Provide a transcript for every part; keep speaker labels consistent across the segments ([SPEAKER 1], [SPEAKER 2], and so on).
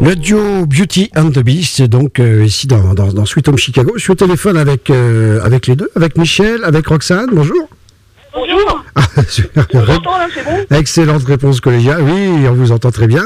[SPEAKER 1] Le duo Beauty and the Beast, donc ici dans Sweet Home Chicago. Je suis au téléphone avec les deux, avec Michel, avec Roxane. Bonjour.
[SPEAKER 2] Bonjour.
[SPEAKER 1] On
[SPEAKER 2] vous entend là, c'est bon?
[SPEAKER 1] Excellente réponse collégiale. Oui, on vous entend très bien.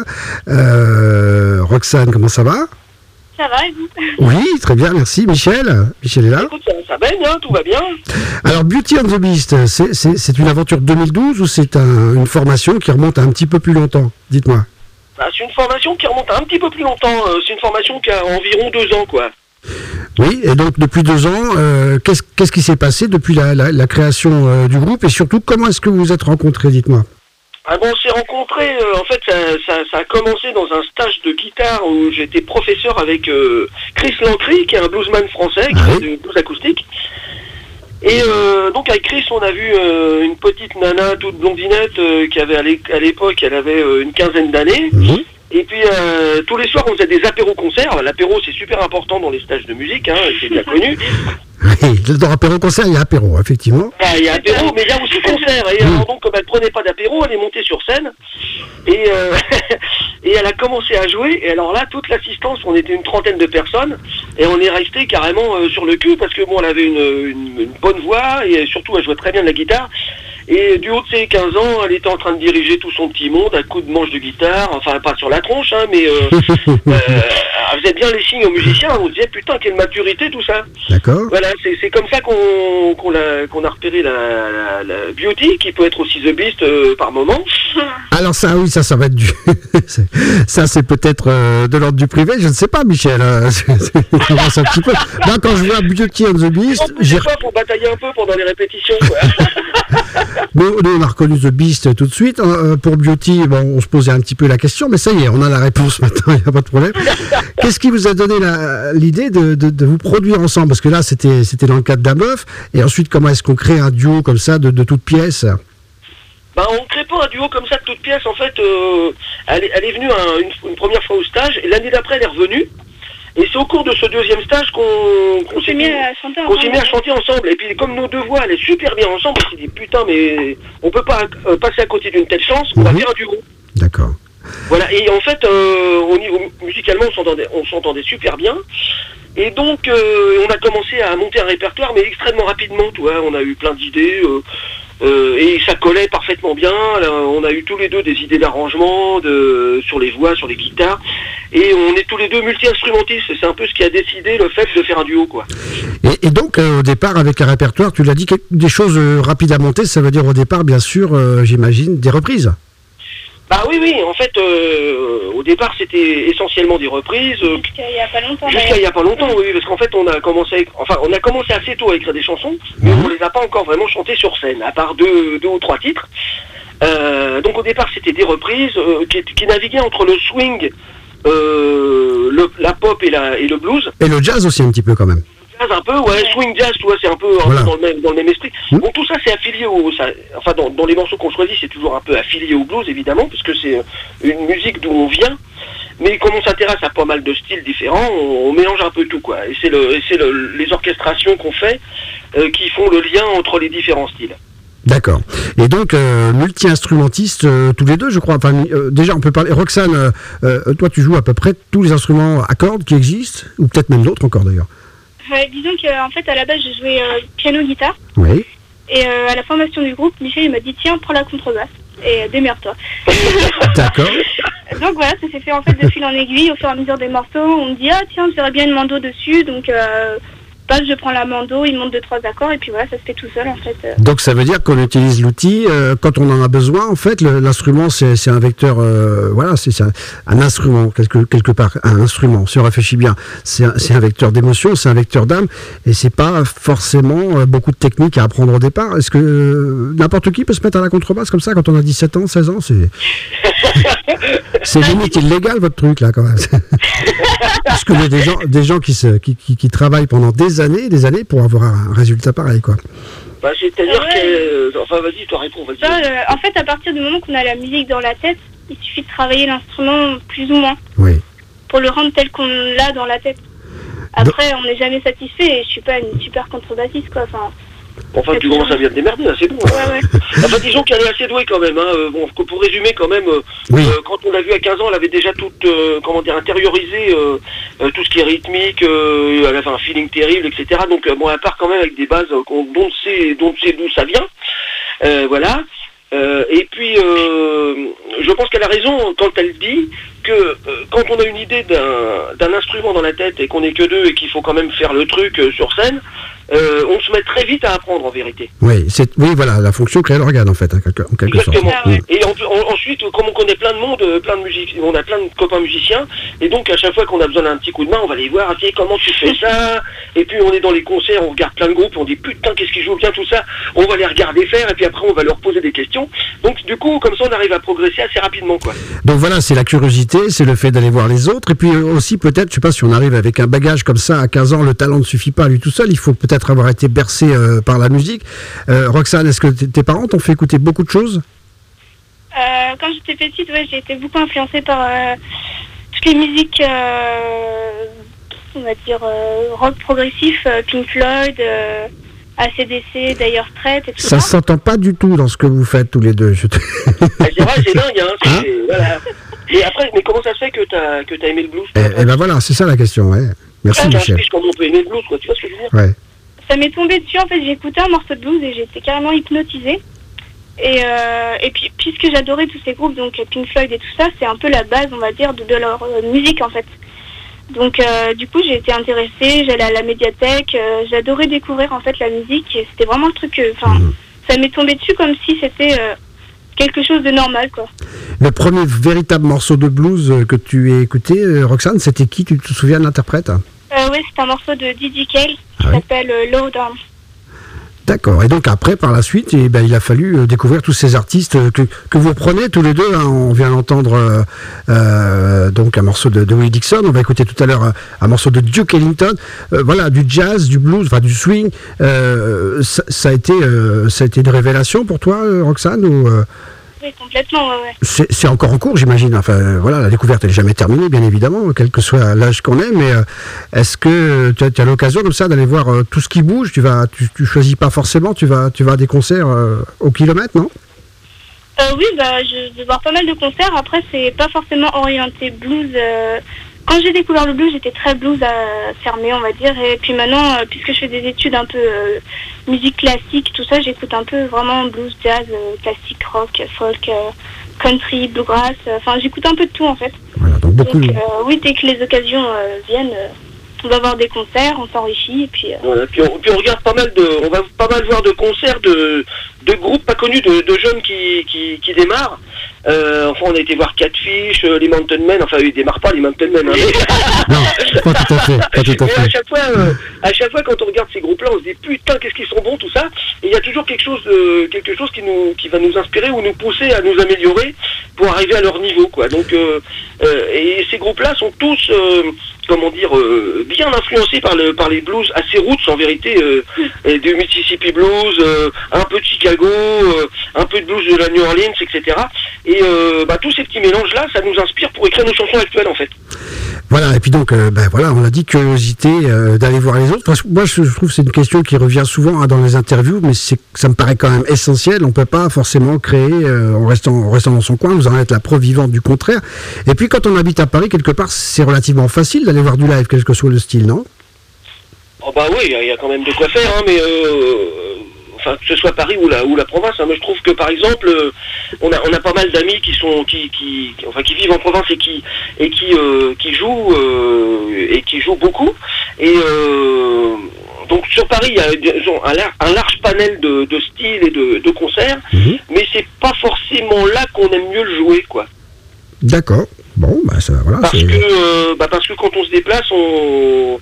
[SPEAKER 1] Roxane, comment ça va?
[SPEAKER 2] Ça va et vous?
[SPEAKER 1] Oui, très bien, merci. Michel est là?
[SPEAKER 2] Écoute, ça baigne, hein, tout va bien.
[SPEAKER 1] Alors, Beauty and the Beast, c'est une aventure 2012 ou c'est une formation qui remonte à un petit peu plus longtemps? Dites-moi.
[SPEAKER 2] Bah, c'est une formation qui remonte à un petit peu plus longtemps. C'est une formation qui a environ 2 ans, quoi.
[SPEAKER 1] Oui, et donc depuis 2 ans, qu'est-ce qui s'est passé depuis la création du groupe et surtout comment est-ce que vous vous êtes rencontrés, dites-moi.
[SPEAKER 2] Ah bon, on s'est rencontrés, en fait ça a commencé dans un stage de guitare où j'étais professeur avec Chris Lancry, qui est un bluesman français, qui fait du blues acoustique. Et donc avec Chris, on a vu une petite nana toute blondinette qui avait à l'époque, elle avait une quinzaine d'années. Mmh. Et puis tous les soirs on faisait des apéros-concerts. L'apéro c'est super important dans les stages de musique, hein, c'est bien connu.
[SPEAKER 1] Oui, dans apéro-concert il y a apéro, effectivement.
[SPEAKER 2] Ah, il y a apéro, mais il y a aussi concert. Et alors donc comme elle prenait pas d'apéro, elle est montée sur scène et, et elle a commencé à jouer. Et alors là, toute l'assistance, on était une trentaine de personnes et on est resté carrément sur le cul parce que bon, elle avait une bonne voix et surtout elle jouait très bien de la guitare. Et du haut de ses 15 ans, elle était en train de diriger tout son petit monde à coups de manche de guitare, enfin pas sur la tronche, hein, mais elle faisait bien les signes aux musiciens, on se disait putain quelle maturité tout ça.
[SPEAKER 1] D'accord. Voilà,
[SPEAKER 2] c'est comme ça qu'on a repéré la Beauty, qui peut être aussi The Beast par moment.
[SPEAKER 1] Alors ça, oui, ça va être du... ça c'est peut-être de l'ordre du privé, je ne sais pas Michel, un petit peu. Moi quand je vois Beauty and the Beast...
[SPEAKER 2] J'ai pas pour batailler un peu pendant les répétitions, quoi.
[SPEAKER 1] Nous, on a reconnu The Beast tout de suite. Pour Beauty, bon, on se posait un petit peu la question, mais ça y est, on a la réponse maintenant, il n'y a pas de problème. Qu'est-ce qui vous a donné l'idée de vous produire ensemble? Parce que là, c'était dans le cadre d'un bœuf. Et ensuite, comment est-ce qu'on crée un duo comme ça, de toutes pièces?
[SPEAKER 2] Bah, on ne crée pas un duo comme ça de toutes pièces. En fait, elle est venue une première fois au stage, et l'année d'après, elle est revenue. Et c'est au cours de ce deuxième stage qu'on s'est mis à chanter ensemble. Et puis comme nos deux voix allaient super bien ensemble, on s'est dit putain mais on peut pas passer à côté d'une telle chance, on va faire un duo.
[SPEAKER 1] D'accord.
[SPEAKER 2] Voilà, et en fait musicalement on s'entendait super bien. Et donc on a commencé à monter un répertoire mais extrêmement rapidement, tu vois, on a eu plein d'idées. Et ça collait parfaitement bien. On a eu tous les deux des idées d'arrangement sur les voix, sur les guitares, et on est tous les deux multi-instrumentistes. C'est un peu ce qui a décidé le fait de faire un duo, quoi.
[SPEAKER 1] Et donc au départ avec un répertoire, tu l'as dit, des choses rapides à monter, ça veut dire au départ bien sûr, j'imagine, des reprises.
[SPEAKER 2] Bah oui, en fait, au départ c'était essentiellement des reprises.
[SPEAKER 3] Jusqu'à il y a pas longtemps.
[SPEAKER 2] Jusqu'à il y a pas longtemps, oui, parce qu'en fait on a commencé assez tôt à écrire des chansons, mais on les a pas encore vraiment chantées sur scène, à part deux ou trois titres. Donc au départ c'était des reprises qui naviguaient entre le swing, la pop et le blues.
[SPEAKER 1] Et le jazz aussi un petit peu quand même.
[SPEAKER 2] Jazz un peu, ouais, swing jazz, tu vois, c'est un peu, voilà. Dans le même esprit. Bon, tout ça c'est affilié dans les morceaux qu'on choisit, c'est toujours un peu affilié au blues évidemment, parce que c'est une musique d'où on vient. Mais comme on s'intéresse à pas mal de styles différents, on mélange un peu tout, quoi. Et c'est les orchestrations qu'on fait qui font le lien entre les différents styles.
[SPEAKER 1] D'accord. Et donc, multi-instrumentistes, tous les deux, je crois. Enfin, déjà, on peut parler... Roxane, toi, tu joues à peu près tous les instruments à cordes qui existent, ou peut-être même d'autres encore, d'ailleurs.
[SPEAKER 3] Disons qu'en fait, à la base, je jouais piano-guitare.
[SPEAKER 1] Oui.
[SPEAKER 3] Et à la formation du groupe, Michel il m'a dit tiens, prends la contrebasse et démerde-toi.
[SPEAKER 1] D'accord.
[SPEAKER 3] Donc voilà, ça s'est fait en fait de fil en aiguille au fur et à mesure des morceaux. On me dit ah tiens, j'aurais bien une mando dessus, donc je prends la mando, il monte 2-3 accords et puis voilà, ça se fait tout seul en fait.
[SPEAKER 1] Donc ça veut dire qu'on utilise l'outil quand on en a besoin. En fait, l'instrument c'est un vecteur, voilà, c'est un instrument quelque part, un instrument. Si on réfléchit bien, c'est un vecteur d'émotion, c'est un vecteur d'âme, et c'est pas forcément beaucoup de techniques à apprendre au départ. Est-ce que n'importe qui peut se mettre à la contrebasse comme ça quand on a 17 ans, 16 ans, c'est limite illégal votre truc là quand même. Parce que il y a des gens qui travaillent pendant des années pour avoir un résultat pareil, quoi.
[SPEAKER 2] Bah, c'est-à-dire que... Enfin, vas-y, toi réponds, vas-y.
[SPEAKER 3] En fait, à partir du moment qu'on a la musique dans la tête, il suffit de travailler l'instrument plus ou moins.
[SPEAKER 1] Oui.
[SPEAKER 3] Pour le rendre tel qu'on l'a dans la tête. Après, on n'est jamais satisfait et je suis pas une super contrebassiste, quoi. Enfin,
[SPEAKER 2] Enfin, tu commences à bien te démerder, là, c'est bon.
[SPEAKER 3] Ouais.
[SPEAKER 2] Enfin, disons qu'elle est assez douée quand même. Bon, pour résumer quand même, quand on l'a vue à 15 ans, elle avait déjà tout, intériorisé tout ce qui est rythmique. Elle avait un feeling terrible, etc. Donc, bon, elle part quand même avec des bases dont on sait d'où ça vient. Voilà. Et puis, je pense qu'elle a raison quand elle dit que quand on a une idée d'un instrument dans la tête et qu'on n'est que deux et qu'il faut quand même faire le truc sur scène, on se met très vite à apprendre en vérité.
[SPEAKER 1] Oui, voilà, la fonction crée l'organe en fait, en quelque sorte.
[SPEAKER 2] Exactement. Et ensuite, comme on connaît plein de monde, plein de musique, on a plein de copains musiciens, et donc à chaque fois qu'on a besoin d'un petit coup de main, on va les voir, tiens, comment tu fais ça? Et puis on est dans les concerts, on regarde plein de groupes, on dit putain, qu'est-ce qu'ils jouent bien tout ça? On va les regarder faire, et puis après on va leur poser des questions. Donc du coup, comme ça, on arrive à progresser assez rapidement, quoi.
[SPEAKER 1] Donc voilà, c'est la curiosité, c'est le fait d'aller voir les autres, et puis aussi peut-être, je sais pas, si on arrive avec un bagage comme ça à 15 ans, le talent ne suffit pas à lui tout seul, il faut peut-être avoir été bercé par la musique. Roxane, est-ce que tes parents t'ont fait écouter beaucoup de choses?
[SPEAKER 3] Quand j'étais petite, j'ai été beaucoup influencée par toutes les musiques, on va dire, rock progressif, Pink Floyd, AC/DC, Dire Straits et tout ça.
[SPEAKER 1] Ça s'entend pas du tout dans ce que vous faites tous les deux.
[SPEAKER 2] C'est vrai, c'est dingue, hein. Voilà. Et après, mais comment ça se fait que t'as aimé le blues?
[SPEAKER 1] Eh ben voilà, c'est ça la question, ouais. Merci Michel.
[SPEAKER 2] Comment on peut aimer le blues, quoi. Tu vois ce que je veux dire?
[SPEAKER 1] Ouais.
[SPEAKER 3] Ça m'est tombé dessus, en fait, j'ai écouté un morceau de blues et j'étais carrément hypnotisée. Et puis, puisque j'adorais tous ces groupes, donc Pink Floyd et tout ça, c'est un peu la base, on va dire, de leur musique, en fait. Donc, du coup, j'ai été intéressée, j'allais à la médiathèque, j'adorais découvrir, en fait, la musique, et c'était vraiment le truc, ça m'est tombé dessus comme si c'était quelque chose de normal, quoi.
[SPEAKER 1] Le premier véritable morceau de blues que tu as écouté, Roxane, c'était qui? Tu te souviens de l'interprète?
[SPEAKER 3] Oui, c'est un morceau de Didi Kale qui s'appelle Low Down. D'accord.
[SPEAKER 1] Et donc après, par la suite, il a fallu découvrir tous ces artistes que vous reprenez tous les deux. Hein. On vient d'entendre donc un morceau de Willie Dixon. On va écouter tout à l'heure un morceau de Duke Ellington. Voilà, du jazz, du blues, enfin du swing. Ça a été une révélation pour toi, Roxane, ou
[SPEAKER 3] Oui, complètement, ouais.
[SPEAKER 1] C'est encore en cours, j'imagine. Enfin, voilà, la découverte n'est jamais terminée, bien évidemment, quel que soit l'âge qu'on est. Mais est-ce que tu as l'occasion comme ça d'aller voir tout ce qui bouge? Tu choisis pas forcément, tu vas à des concerts au kilomètre, non?
[SPEAKER 3] Oui, je vais voir pas mal de concerts. Après, c'est pas forcément orienté blues. Quand j'ai découvert le blues, j'étais très blues fermé, on va dire. Et puis maintenant, puisque je fais des études un peu musique classique, tout ça, j'écoute un peu vraiment blues, jazz, classique, rock, folk, country, bluegrass. Enfin, j'écoute un peu de tout, en fait.
[SPEAKER 1] Voilà, donc beaucoup.
[SPEAKER 3] Donc, oui, dès que les occasions viennent, on va voir des concerts, on s'enrichit. Et puis,
[SPEAKER 2] voilà, puis on regarde on va pas mal voir de concerts de groupes pas connus, de jeunes qui démarrent. Enfin, on a été voir Catfish, les Mountain Men. Enfin, ils démarrent pas les Mountain Men. Hein,
[SPEAKER 1] non, pas tout à fait.
[SPEAKER 2] Mais à chaque fois, quand on regarde ces groupes-là, on se dit putain, qu'est-ce qu'ils sont bons, tout ça. Et il y a toujours quelque chose qui va nous inspirer ou nous pousser à nous améliorer pour arriver à leur niveau, quoi. Donc, et ces groupes-là sont tous, bien influencés par les blues assez roots, en vérité, du Mississippi Blues, un peu de Chicago, un peu de blues de la New Orleans, etc. Et tous ces petits mélanges-là, ça nous inspire pour écrire nos chansons actuelles, en fait.
[SPEAKER 1] Voilà, et puis donc, voilà, on a dit curiosité d'aller voir les autres. Parce que moi, je trouve que c'est une question qui revient souvent dans les interviews, mais ça me paraît quand même essentiel. On ne peut pas forcément créer en restant dans son coin. Vous en êtes la preuve vivante du contraire. Et puis, quand on habite à Paris, quelque part, c'est relativement facile d'aller voir du live, quel que soit le style, non?
[SPEAKER 2] Oh bah oui, il y a quand même de quoi faire, hein, mais que ce soit Paris ou la province, hein, mais je trouve que par exemple, on a pas mal d'amis qui vivent en province et qui jouent beaucoup. Et donc sur Paris, il y a un large panel de styles et de concerts, mais c'est pas forcément là qu'on aime mieux le jouer, quoi.
[SPEAKER 1] D'accord. Bon, ça, voilà.
[SPEAKER 2] Parce que quand on se déplace, on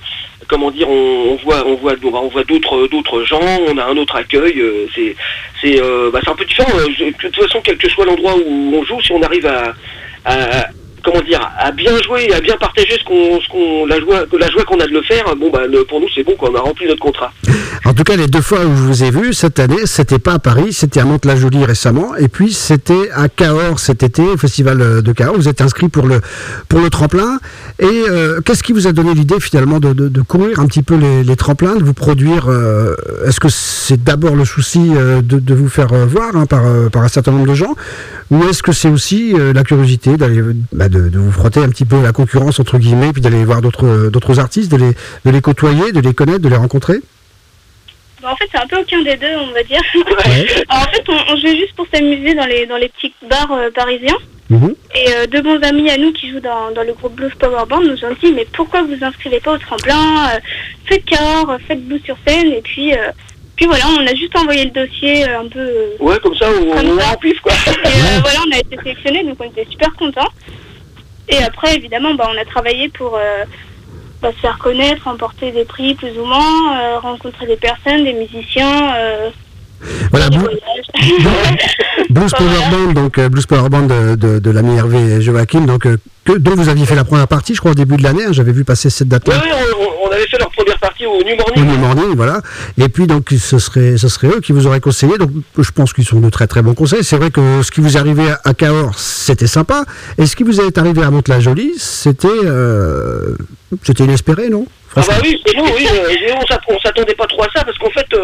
[SPEAKER 2] voit d'autres gens, on a un autre accueil, c'est un peu différent. De toute façon, quel que soit l'endroit où on joue, si on arrive à comment dire, à bien jouer et à bien partager la joie qu'on a de le faire. Bon, bah, pour nous, c'est bon, quoi. On a rempli notre contrat.
[SPEAKER 1] En tout cas, les 2 fois où je vous ai vu cette année, c'était pas à Paris, c'était à Mantes-la-Jolie récemment, et puis c'était à Cahors cet été, au festival de Cahors. Vous êtes inscrit pour le tremplin. Et qu'est-ce qui vous a donné l'idée finalement de courir un petit peu les tremplins, de vous produire est-ce que c'est d'abord le souci de vous faire voir par un certain nombre de gens, ou est-ce que c'est aussi la curiosité d'aller de vous frotter un petit peu la concurrence entre guillemets, puis d'aller voir d'autres artistes, de les côtoyer, de les connaître, de les rencontrer?
[SPEAKER 3] En fait, c'est un peu aucun des deux, on va dire.
[SPEAKER 1] Ouais.
[SPEAKER 3] Alors, en fait, on jouait juste pour s'amuser dans les petits bars parisiens. Et 2 bons amis à nous qui jouent dans le groupe Blues Power Band nous ont dit mais pourquoi vous inscrivez pas au tremplin, faites Cahors, faites Blues sur scène, et puis voilà, on a juste envoyé le dossier un peu...
[SPEAKER 2] Ouais, comme ça, on en pif, quoi.
[SPEAKER 3] Et voilà, on a été sélectionnés, donc on était super contents. Et après, évidemment, on a travaillé pour se faire connaître, remporter des prix plus ou moins, rencontrer des personnes, des musiciens...
[SPEAKER 1] Voilà, Blues Power Band, donc Blues Power Band de l'ami Hervé Joachim, donc dont vous aviez fait la première partie, je crois, au début de l'année. J'avais vu passer cette date-là.
[SPEAKER 2] Oui, on avait fait leur première partie au New Morning.
[SPEAKER 1] Au New Morning, voilà. Et puis donc ce serait eux qui vous auraient conseillé. Donc je pense qu'ils sont de très très bons conseils. C'est vrai que ce qui vous est arrivé à Cahors, c'était sympa. Et ce qui vous est arrivé à Mantes-la-Jolie, c'était inespéré, non?
[SPEAKER 2] Ah bah oui, c'est nous, oui, on s'attendait pas trop à ça, parce qu'en fait,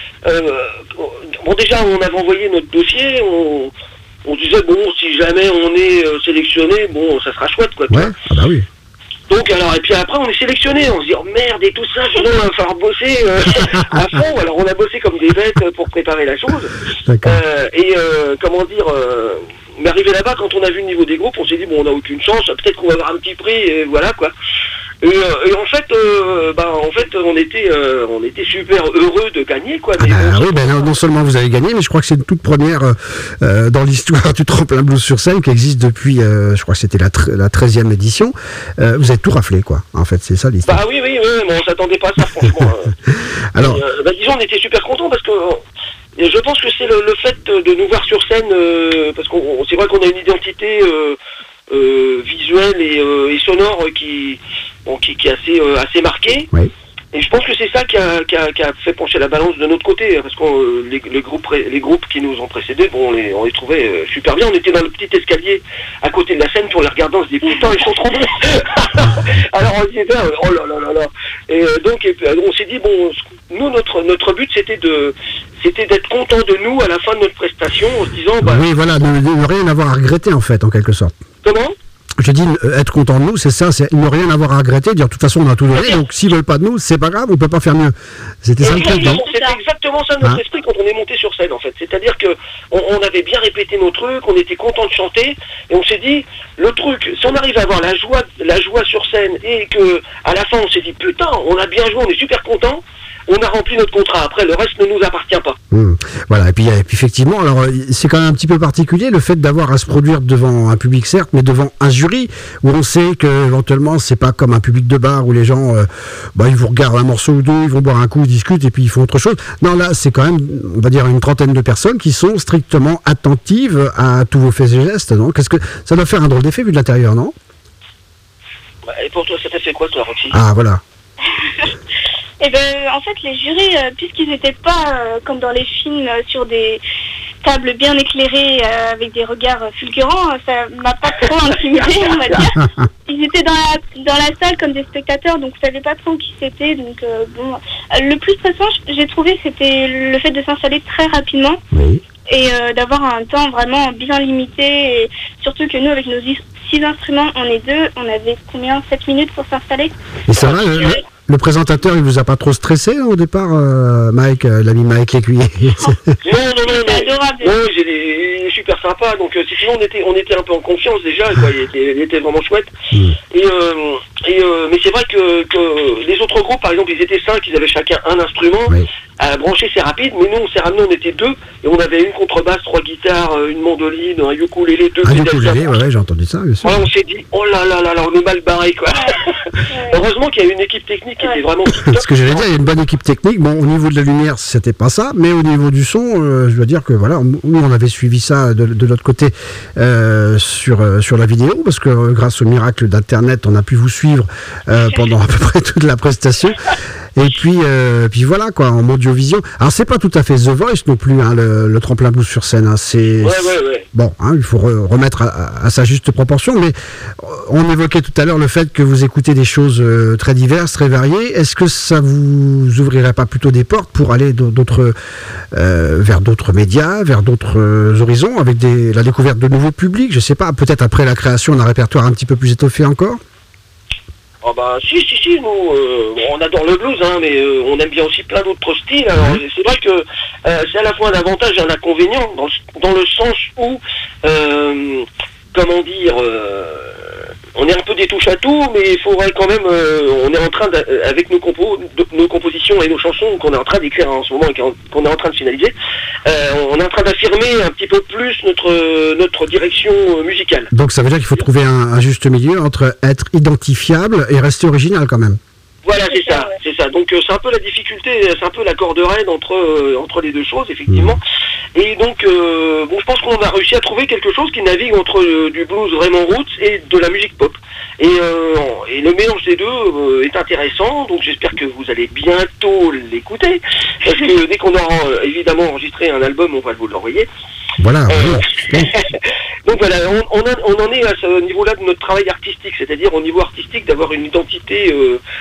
[SPEAKER 2] déjà on avait envoyé notre dossier, on disait bon, si jamais on est sélectionné, bon, ça sera chouette, quoi.
[SPEAKER 1] Ouais, ah bah oui.
[SPEAKER 2] Donc alors, et puis après on est sélectionné, on se dit oh merde et tout ça, sinon on va falloir bosser à fond. Alors on a bossé comme des bêtes pour préparer la chose. Comment dire, mais arrivé là-bas, quand on a vu le niveau des groupes, on s'est dit bon, on n'a aucune chance, peut-être qu'on va avoir un petit prix, et voilà quoi. Et en fait, on était super heureux de gagner, quoi. Mais
[SPEAKER 1] non seulement vous avez gagné, mais je crois que c'est une toute première dans l'histoire du tremplin blues sur scène qui existe depuis, je crois que c'était la 13e édition. Vous êtes tout raflé, quoi. En fait, c'est ça l'histoire.
[SPEAKER 2] Bah oui, mais on s'attendait pas à ça, franchement. Alors, disons, on était super contents parce que. Je pense que c'est le fait de nous voir sur scène, parce qu'on c'est vrai qu'on a une identité visuelle et sonore qui est assez marquée.
[SPEAKER 1] Oui.
[SPEAKER 2] Et je pense que c'est ça qui a fait pencher la balance de notre côté, parce que les groupes qui nous ont précédés, bon, on les trouvait super bien. On était dans le petit escalier à côté de la scène, puis on les regardait, on se disait putain, ils sont trop bons. Alors on disait oh là là là là. Et donc on s'est dit bon, nous notre but c'était d'être content de nous à la fin de notre prestation, en se disant
[SPEAKER 1] oui, voilà, ne rien avoir à regretter en fait, en quelque sorte.
[SPEAKER 2] Comment?
[SPEAKER 1] Je dis être content de nous, c'est ça, c'est ne rien avoir à regretter, dire de toute façon on a tout donné, donc s'ils veulent pas de nous, c'est pas grave, on peut pas faire mieux. C'était ça le truc, non?
[SPEAKER 2] C'était exactement ça notre esprit quand on est monté sur scène en fait. C'est-à-dire que on avait bien répété nos trucs, on était content de chanter, et on s'est dit le truc, si on arrive à avoir la joie sur scène et que à la fin on s'est dit putain, on a bien joué, on est super content. On a rempli notre contrat. Après, le reste ne nous appartient pas.
[SPEAKER 1] Voilà. Et puis effectivement, alors c'est quand même un petit peu particulier le fait d'avoir à se produire devant un public certes, mais devant un jury où on sait que éventuellement c'est pas comme un public de bar où les gens, ils vous regardent un morceau ou deux, ils vont boire un coup, ils discutent et puis ils font autre chose. Non, là c'est quand même, on va dire une trentaine de personnes qui sont strictement attentives à tous vos faits et gestes. Donc, qu'est-ce que ça doit faire un drôle d'effet vu de l'intérieur, non?
[SPEAKER 2] Et pour toi, ça t'a fait quoi, toi, Roxy?
[SPEAKER 1] Ah voilà.
[SPEAKER 3] Et en fait, les jurys, puisqu'ils n'étaient pas comme dans les films sur des tables bien éclairées avec des regards fulgurants, ça m'a pas trop intimidé, on va dire. Ils étaient dans la salle comme des spectateurs, donc on savait pas trop qui c'était. Donc le plus stressant, j'ai trouvé, c'était le fait de s'installer très rapidement.
[SPEAKER 1] Oui.
[SPEAKER 3] Et d'avoir un temps vraiment bien limité, et surtout que nous, avec nos 6 instruments, on est 2, on avait combien, 7 minutes pour s'installer.
[SPEAKER 1] Et ça va, le présentateur, il vous a pas trop stressé au départ, Mike, l'ami Mike Lécuyer?
[SPEAKER 2] Non,
[SPEAKER 3] c'est adorable.
[SPEAKER 2] Non, il est super sympa, donc sinon on était un peu en confiance déjà, quoi. Il était vraiment chouette. Mais mais c'est vrai que les autres groupes, par exemple, ils étaient 5, ils avaient chacun un instrument.
[SPEAKER 1] Oui.
[SPEAKER 2] À brancher, c'est rapide, mais nous, on s'est ramené, on était 2, et on avait une contrebasse, 3 guitares, une mandoline, un ukulélé, 2
[SPEAKER 1] Ah, ukulélé, ouais, j'ai entendu ça, bien sûr.
[SPEAKER 2] Voilà, on s'est dit, oh là là là là, on est mal barré, quoi. Heureusement qu'il y a une équipe technique qui était vraiment top.
[SPEAKER 1] Ce que j'allais dire, il y a une bonne équipe technique. Bon, au niveau de la lumière, c'était pas ça, mais au niveau du son, je dois dire que voilà, nous on avait suivi ça de l'autre côté sur la vidéo, parce que grâce au miracle d'Internet, on a pu vous suivre pendant à peu près toute la prestation. Et puis voilà quoi, en Audiovision. Alors c'est pas tout à fait The Voice non plus, hein, le tremplin blues sur scène. Hein, c'est
[SPEAKER 2] Ouais.
[SPEAKER 1] bon, hein, il faut remettre à sa juste proportion. Mais on évoquait tout à l'heure le fait que vous écoutez des choses très diverses, très variées. Est-ce que ça vous ouvrirait pas plutôt des portes pour aller vers d'autres médias, vers d'autres horizons, avec la découverte de nouveaux publics? Je sais pas, peut-être après la création d'un répertoire un petit peu plus étoffé encore.
[SPEAKER 2] Ah bah si, nous, on adore le blues, hein, mais on aime bien aussi plein d'autres styles. Alors c'est vrai que c'est à la fois un avantage et un inconvénient, dans le sens où, comment dire, on est un peu des touches à tout, mais il faudrait quand même, on est en train, avec nos compositions et nos chansons qu'on est en train d'écrire en ce moment et qu'on est en train de finaliser, on est en train d'affirmer un petit peu plus notre direction musicale.
[SPEAKER 1] Donc ça veut dire qu'il faut trouver un juste milieu entre être identifiable et rester original quand même.
[SPEAKER 2] Voilà, c'est ça. Donc c'est un peu la difficulté, c'est un peu la corde raide entre les deux choses, effectivement. Et donc, je pense qu'on a réussi à trouver quelque chose qui navigue entre du blues vraiment roots et de la musique pop. Et le mélange des deux est intéressant, donc j'espère que vous allez bientôt l'écouter, parce que dès qu'on aura évidemment enregistré un album, on va vous l'envoyer.
[SPEAKER 1] Voilà.
[SPEAKER 2] Donc voilà, on en est à ce niveau-là de notre travail artistique, c'est-à-dire au niveau artistique d'avoir une identité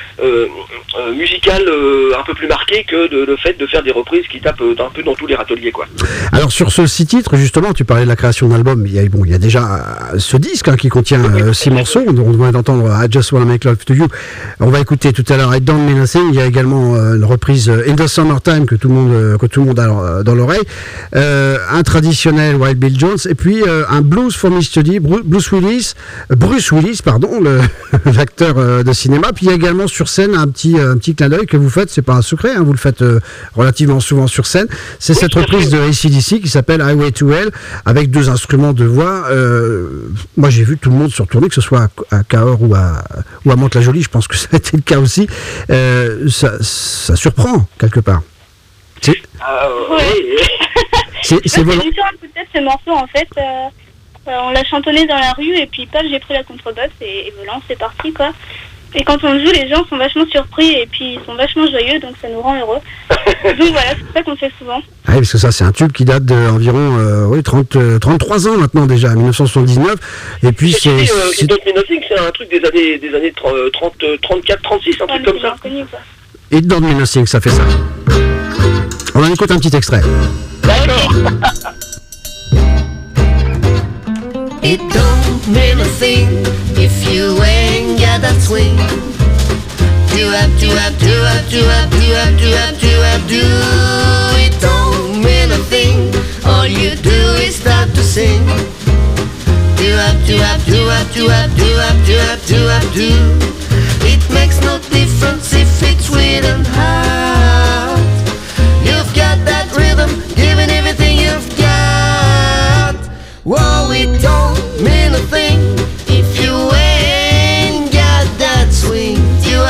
[SPEAKER 2] musicale un peu plus marquée que le fait de faire des reprises qui tapent un peu dans tous les râteliers, quoi.
[SPEAKER 1] Alors sur ce 6 titres, justement, tu parlais de la création d'album. Il y a déjà ce disque qui contient 6 morceaux. On vient d'entendre I Just Wanna Make Love to You. On va écouter tout à l'heure I Don't Mean Nothing. Il y a également une reprise In the Summertime que tout le monde a dans l'oreille. Un traditionnel Wild Bill Jones et puis un Blues for Me Study, Bruce Willis, l'acteur de cinéma. Puis il y a également sur scène un petit clin d'œil que vous faites. C'est pas un secret, hein, vous le faites relativement souvent sur scène. C'est cette reprise de AC/DC qui s'appelle Highway to Hell avec 2 instruments de voix. Moi j'ai vu tout le monde se retourner, que ce soit à Cahors ou à Mantes-la-Jolie. Je pense que ça a été le cas aussi. Ça surprend quelque part.
[SPEAKER 3] C'est
[SPEAKER 2] voilà.
[SPEAKER 3] différent peut-être ce morceau en fait. On l'a chantonné dans la rue et puis paf, j'ai pris la contrebasse et voilà, c'est parti quoi. Et quand on le joue, les gens sont vachement surpris et puis ils sont vachement joyeux, donc ça nous rend heureux. Donc voilà, c'est ça qu'on fait souvent.
[SPEAKER 1] Ah oui, parce que ça, c'est un tube qui date d'environ 33 ans maintenant déjà, 1979. Et puis c'est
[SPEAKER 2] Don't Mean Nothing, c'est un truc des années 34, 36, un truc comme ça.
[SPEAKER 3] Connu, quoi.
[SPEAKER 1] Et Don't Mean Nothing, ça fait ça. On en écoute un petit extrait.
[SPEAKER 2] D'accord.
[SPEAKER 4] It don't mean a thing if you ain't got that swing. Do it don't mean a thing. All you do is start to sing. Do. It makes no difference if it's written hard. You've got that rhythm, giving everything you've got. Whoa, it don't mean a thing if you ain't got that swing. Do.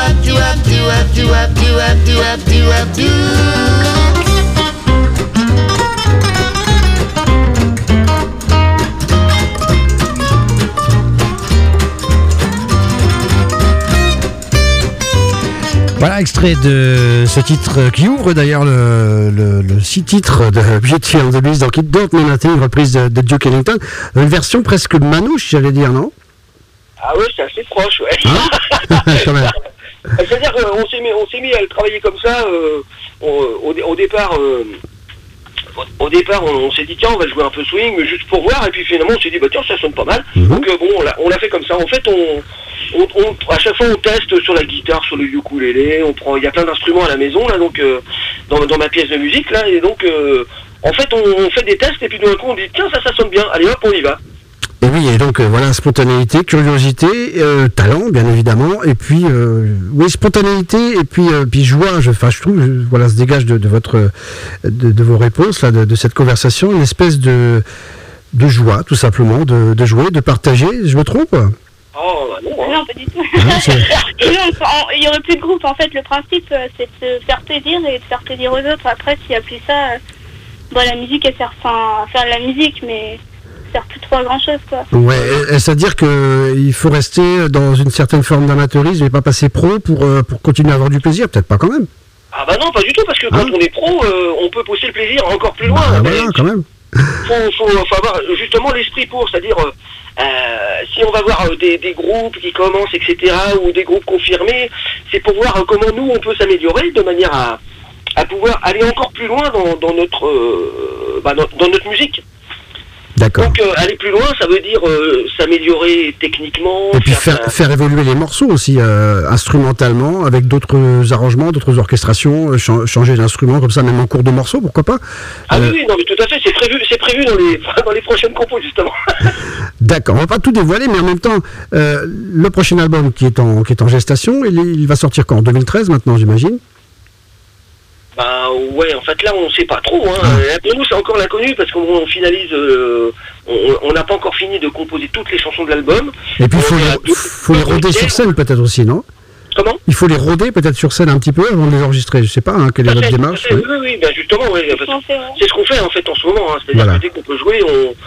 [SPEAKER 1] Voilà, extrait de ce titre qui ouvre d'ailleurs le 6 titres de Beauty and the Beast, donc It Don't Mean Nothing, reprise de Duke Ellington. Une version presque manouche, j'allais dire, non?
[SPEAKER 2] Ah ouais, c'est assez proche, ouais.
[SPEAKER 1] Hein? Quand même.
[SPEAKER 2] C'est-à-dire qu'on s'est mis à le travailler comme ça. Au départ, on s'est dit tiens, on va jouer un peu swing, mais juste pour voir. Et puis finalement, on s'est dit bah tiens, ça sonne pas mal. Donc on l'a fait comme ça. En fait, à chaque fois, on teste sur la guitare, sur le ukulélé. Il y a plein d'instruments à la maison là, donc dans ma pièce de musique là, et donc en fait, on fait des tests et puis d'un coup, on dit tiens, ça sonne bien. Allez hop, on y va.
[SPEAKER 1] Et oui, et donc voilà, spontanéité, curiosité, talent, bien évidemment, et puis oui, spontanéité, et puis joie. Je trouve, voilà, se dégage de vos réponses là, de cette conversation, une espèce de joie, tout simplement, de jouer, de partager. Je me trompe?
[SPEAKER 2] Oh, bah non, hein.
[SPEAKER 3] Non, pas du tout.
[SPEAKER 1] Ah,
[SPEAKER 3] Et non, il n'y aurait plus de groupe. En fait, le principe, c'est de se faire plaisir et de faire plaisir aux autres. Après, s'il n'y a plus ça, la musique, elle sert à faire de la musique, mais ça sert plus trop à grand-chose, quoi.
[SPEAKER 1] Ouais, c'est-à-dire qu'il faut rester dans une certaine forme d'amateurisme et pas passer pro pour continuer à avoir du plaisir, peut-être pas quand même.
[SPEAKER 2] Ah bah non, pas du tout, parce que quand on est pro, on peut pousser le plaisir encore plus loin.
[SPEAKER 1] Bah, voilà, quand même.
[SPEAKER 2] Faut avoir justement l'esprit pour, c'est-à-dire si on va voir des groupes qui commencent, etc., ou des groupes confirmés, c'est pour voir comment nous on peut s'améliorer de manière à pouvoir aller encore plus loin dans notre musique.
[SPEAKER 1] D'accord.
[SPEAKER 2] Donc aller plus loin, ça veut dire s'améliorer techniquement.
[SPEAKER 1] Et puis faire évoluer les morceaux aussi, instrumentalement, avec d'autres arrangements, d'autres orchestrations, changer d'instrument comme ça, même en cours de morceau, pourquoi pas?
[SPEAKER 2] Ah oui, non mais tout à fait, c'est prévu dans les prochaines compos justement.
[SPEAKER 1] D'accord, on va pas tout dévoiler, mais en même temps, le prochain album qui est en gestation, il va sortir quand? En 2013 maintenant, j'imagine?
[SPEAKER 2] Bah ouais, en fait là on sait pas trop. Hein. Pour nous c'est encore l'inconnu parce qu'on finalise, on n'a pas encore fini de composer toutes les chansons de l'album.
[SPEAKER 1] Et puis il faut les roder sur scène peut-être aussi, non?
[SPEAKER 2] Comment? Il
[SPEAKER 1] faut les roder peut-être sur scène un petit peu avant de les enregistrer. Je sais pas, quelle est votre démarche?
[SPEAKER 2] Oui, ben justement, c'est ce qu'on fait en fait en ce moment. Hein. C'est-à-dire que dès qu'on peut jouer,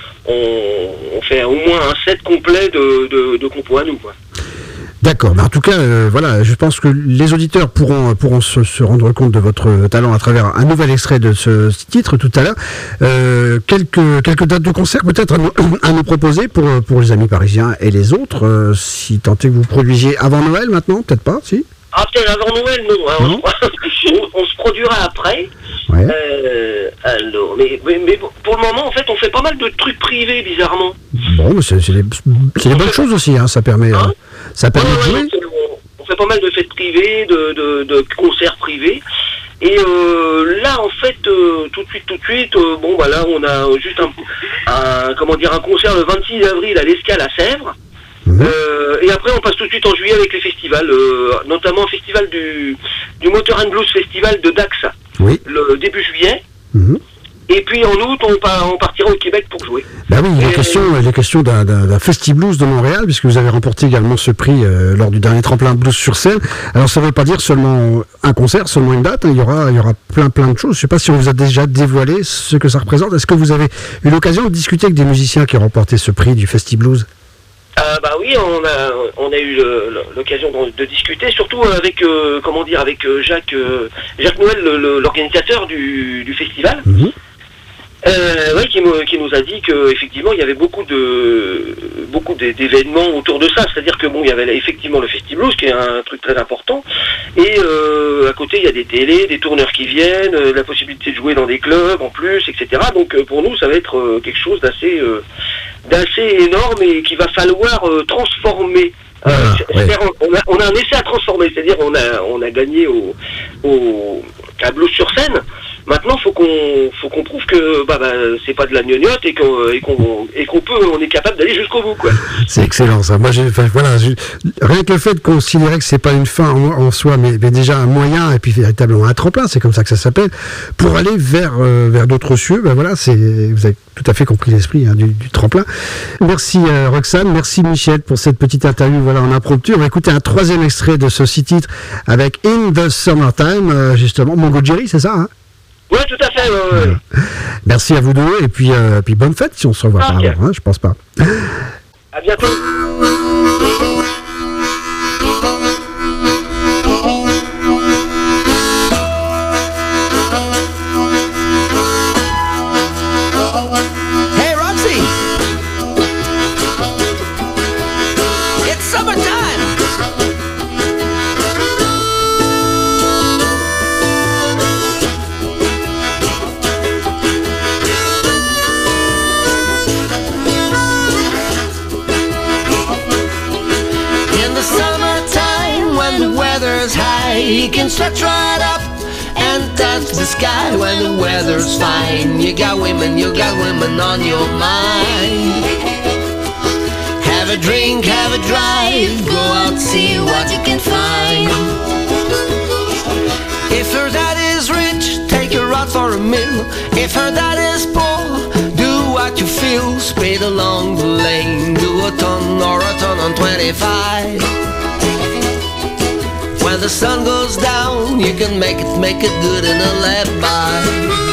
[SPEAKER 2] on fait au moins un set complet de compos à nous, quoi.
[SPEAKER 1] D'accord, mais en tout cas, voilà, je pense que les auditeurs pourront se rendre compte de votre talent à travers un nouvel extrait de ce titre tout à l'heure. Quelques dates de concert peut-être à nous proposer pour les amis parisiens et les autres, si tant est que vous produisiez avant Noël maintenant, peut-être pas, si?
[SPEAKER 2] Ah, peut-être avant Noël, non. Hein, on se produira après.
[SPEAKER 1] Ouais.
[SPEAKER 2] Alors, mais pour le moment, en fait, on fait pas mal de trucs privés, bizarrement.
[SPEAKER 1] Bon, mais c'est des bonnes choses aussi, hein, ça permet... Ça permet de jouer.
[SPEAKER 2] On fait pas mal de fêtes privées, de concerts privés. Et là, en fait, tout de suite, là, on a juste un concert le 26 avril à l'Escale à Sèvres. Et après, on passe tout de suite en juillet avec les festivals, notamment un festival du Motor and Blues Festival de Dax, le début juillet. Et puis en août, on partira au Québec pour jouer.
[SPEAKER 1] Bah oui, il est question d'un Festi-Blues de Montréal, puisque vous avez remporté également ce prix lors du dernier tremplin Blues sur scène. Alors ça ne veut pas dire seulement un concert, seulement une date, hein, il y aura plein de choses. Je ne sais pas si on vous a déjà dévoilé ce que ça représente. Est-ce que vous avez eu l'occasion de discuter avec des musiciens qui ont remporté ce prix du Festi-Blues?
[SPEAKER 2] Bah oui, on a eu l'occasion de discuter, surtout avec Jacques Noël, l'organisateur du festival. Qui nous a dit qu'effectivement il y avait beaucoup d'événements autour de ça, c'est-à-dire que il y avait effectivement le Festi-Blues qui est un truc très important, et à côté il y a des télés, des tourneurs qui viennent, la possibilité de jouer dans des clubs en plus, etc. Donc pour nous ça va être quelque chose d'assez énorme et qu'il va falloir transformer. On a un essai à transformer, c'est-à-dire on a gagné à Blues sur scène. Maintenant, faut qu'on prouve que c'est pas de la gnognotte et qu'on est capable d'aller jusqu'au bout, quoi.
[SPEAKER 1] C'est excellent ça. Moi, rien que le fait de considérer que c'est pas une fin en soi, mais déjà un moyen et puis véritablement un tremplin, c'est comme ça que ça s'appelle, pour aller vers d'autres cieux. Vous avez tout à fait compris l'esprit du tremplin. Merci Roxane, merci Michel pour cette petite interview. En impromptu, on va écouter un troisième extrait de ce 6 titres avec In the Summertime, justement. Mongo Jerry, c'est ça, hein?
[SPEAKER 2] Oui, tout à fait. Ouais.
[SPEAKER 1] Merci à vous deux et puis bonne fête si on se revoit par avant, hein, je pense pas.
[SPEAKER 2] À bientôt.
[SPEAKER 4] Hey Roxy, it's summertime. You can stretch right up and touch the sky when the weather's fine. You got women on your mind. a drink, have a drive, go out, see what you can find. If her dad is rich, take her out for a meal. If her dad is poor, do what you feel. Speed along the lane, do a ton or a ton on 25. When the sun goes down, you can make it good in a lap by.